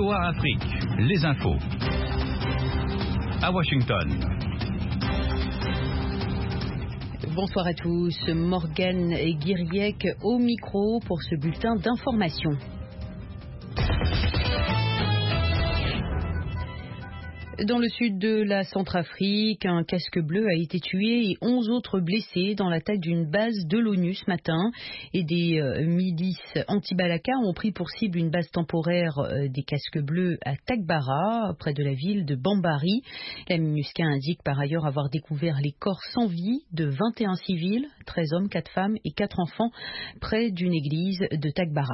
VOA Afrique, les infos. À Washington. Bonsoir à tous, Morgane Guiriec au micro pour ce bulletin d'information. Dans le sud de la Centrafrique, un casque bleu a été tué et 11 autres blessés dans l'attaque d'une base de l'ONU ce matin. Et des milices anti-Balaka ont pris pour cible une base temporaire des casques bleus à Tagbara, près de la ville de Bambari. La MINUSCA indique par ailleurs avoir découvert les corps sans vie de 21 civils, 13 hommes, 4 femmes et 4 enfants, près d'une église de Tagbara.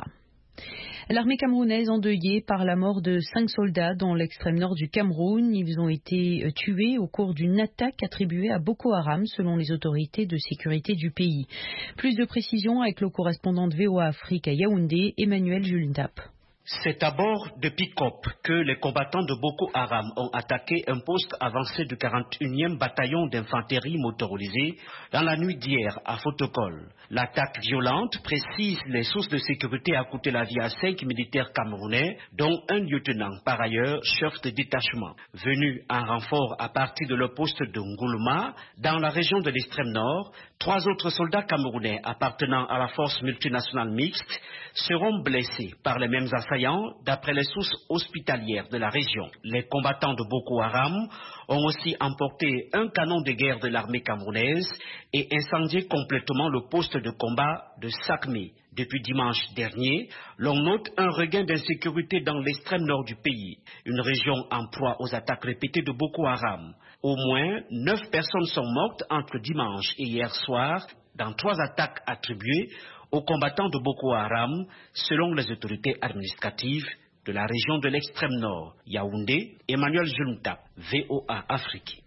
L'armée camerounaise endeuillée par la mort de 5 soldats dans l'extrême nord du Cameroun. Ils ont été tués au cours d'une attaque attribuée à Boko Haram selon les autorités de sécurité du pays. Plus de précisions avec le correspondant de VOA Afrique à Yaoundé, Emmanuel Julndap. C'est à bord de pick-up que les combattants de Boko Haram ont attaqué un poste avancé du 41e bataillon d'infanterie motorisée dans la nuit d'hier à Fotokol. L'attaque violente, précise les sources de sécurité, a coûté la vie à 5 militaires camerounais, dont un lieutenant, par ailleurs chef de détachement. Venu en renfort à partir de leur poste de Ngoulouma, dans la région de l'extrême nord, 3 autres soldats camerounais appartenant à la force multinationale mixte seront blessés par les mêmes assaillants, d'après les sources hospitalières de la région. Les combattants de Boko Haram ont aussi emporté un canon de guerre de l'armée camerounaise et incendié complètement le poste de combat de Sakmé. Depuis dimanche dernier, l'on note un regain d'insécurité dans l'extrême nord du pays, une région en proie aux attaques répétées de Boko Haram. Au moins 9 personnes sont mortes entre dimanche et hier soir dans 3 attaques attribuées aux combattants de Boko Haram, selon les autorités administratives de la région de l'extrême nord. Yaoundé, Emmanuel Julndap, VOA Afrique.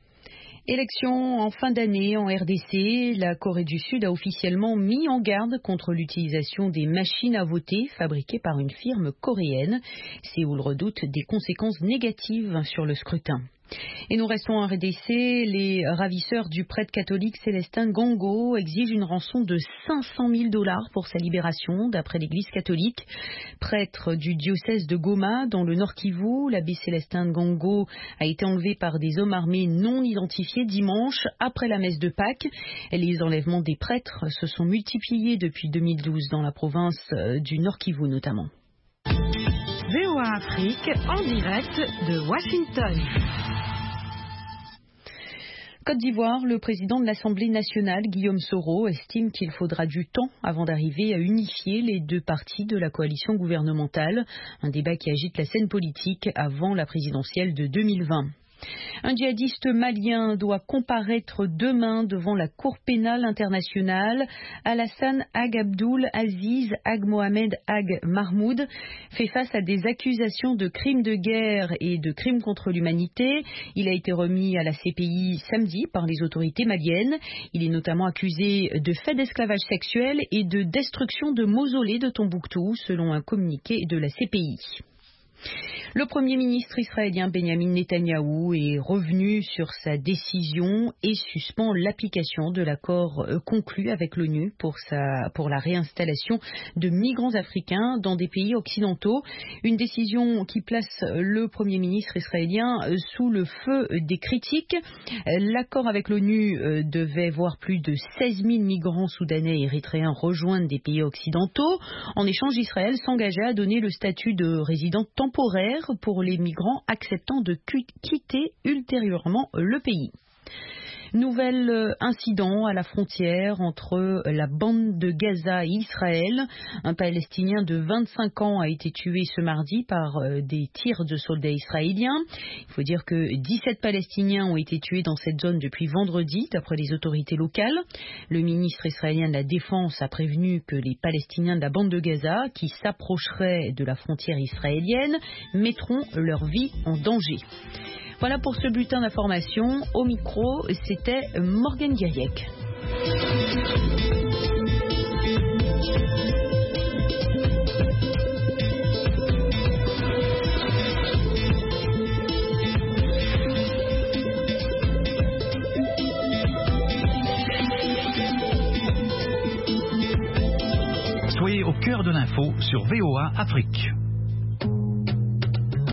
Élection en fin d'année en RDC, la Corée du Sud a officiellement mis en garde contre l'utilisation des machines à voter fabriquées par une firme coréenne. Séoul redoute des conséquences négatives sur le scrutin. Et nous restons en RDC, les ravisseurs du prêtre catholique Célestin Ngongo exigent une rançon de 500 000 $ pour sa libération, d'après l'église catholique. Prêtre du diocèse de Goma, dans le Nord Kivu, l'abbé Célestin Ngongo a été enlevé par des hommes armés non identifiés dimanche, après la messe de Pâques. Les enlèvements des prêtres se sont multipliés depuis 2012 dans la province du Nord Kivu notamment. VOA Afrique en direct de Washington. Côte d'Ivoire, le président de l'Assemblée nationale, Guillaume Soro, estime qu'il faudra du temps avant d'arriver à unifier les 2 partis de la coalition gouvernementale. Un débat qui agite la scène politique avant la présidentielle de 2020. Un djihadiste malien doit comparaître demain devant la Cour pénale internationale. Alassane Ag Abdul Aziz Ag Mohamed Ag Mahmoud fait face à des accusations de crimes de guerre et de crimes contre l'humanité. Il a été remis à la CPI samedi par les autorités maliennes. Il est notamment accusé de faits d'esclavage sexuel et de destruction de mausolées de Tombouctou, selon un communiqué de la CPI. Le Premier ministre israélien Benjamin Netanyahou est revenu sur sa décision et suspend l'application de l'accord conclu avec l'ONU pour la réinstallation de migrants africains dans des pays occidentaux. Une décision qui place le Premier ministre israélien sous le feu des critiques. L'accord avec l'ONU devait voir plus de 16 000 migrants soudanais et érythréens rejoindre des pays occidentaux. En échange, Israël s'engageait à donner le statut de résident temporaire pour les migrants acceptant de quitter ultérieurement le pays. Nouvel incident à la frontière entre la bande de Gaza et Israël. Un Palestinien de 25 ans a été tué ce mardi par des tirs de soldats israéliens. Il faut dire que 17 Palestiniens ont été tués dans cette zone depuis vendredi, d'après les autorités locales. Le ministre israélien de la Défense a prévenu que les Palestiniens de la bande de Gaza, qui s'approcheraient de la frontière israélienne, mettront leur vie en danger. Voilà pour ce bulletin d'information. Au micro, c'était Morgane Guiriec. Soyez au cœur de l'info sur VOA Afrique.